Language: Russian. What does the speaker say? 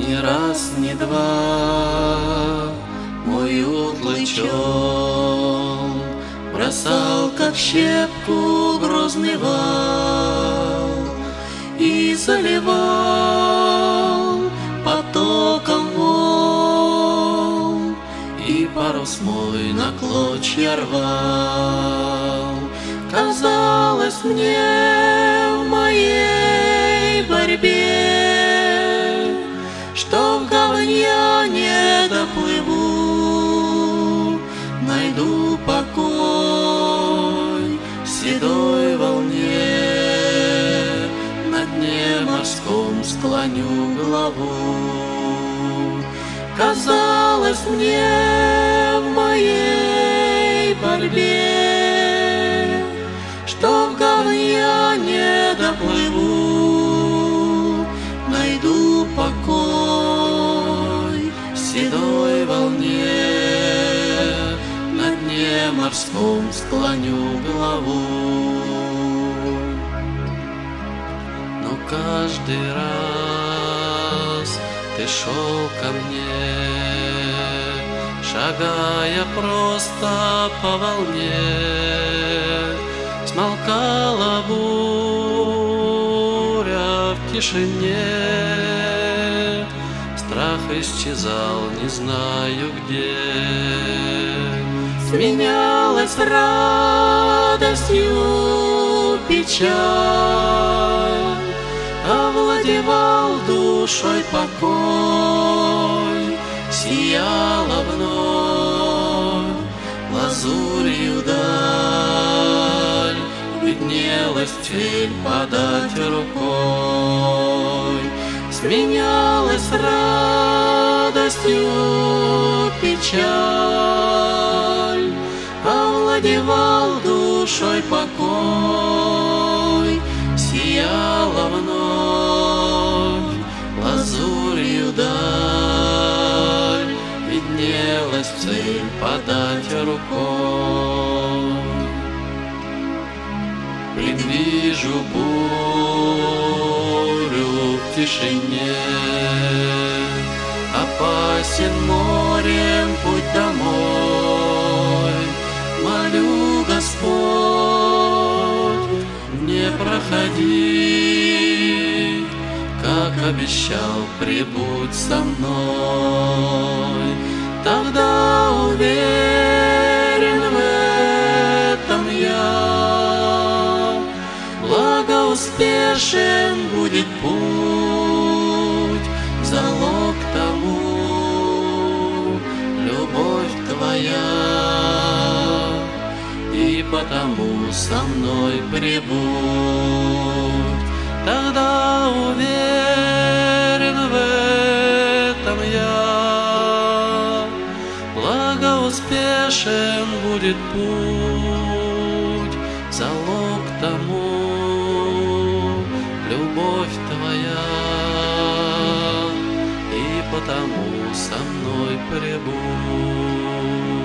Ни раз, ни два мой утлый чёл бросал, как щепку, грозный вал и заливал потоком волн, и парус мой на клочья рвал. Казалось мне в моей борьбе, что в гавань я не доплыву, найду покой в седой волне, на дне морском склоню главу. Казалось мне в моей борьбе, что в гавань я не доплыву, найду покой в седой волне, на дне морском склоню главу. Но каждый раз ты шел ко мне, шагая просто по волне. Смолкала буря в тишине, страх исчезал, не знаю где. Сменялась радостью печаль, овладевал душой покой, сияла вновь лазурью даль, виднелась цель подать рукой. Сменялась радостью печаль, овладевал душой покой, сияла вновь лазурью даль, виднелась цель подать рукой. Предвижу бурю в тишине, опасен морем путь домой. Молю, Господь, не проходи, как обещал, прибудь со мной. Тогда уверен в этом я, благоуспешен будет путь, залог тому любовь твоя, и потому со мной прибудь. Тогда уверен в этом я, благоуспешен будет путь, залог тому любовь твоя, и потому со мной прибудь.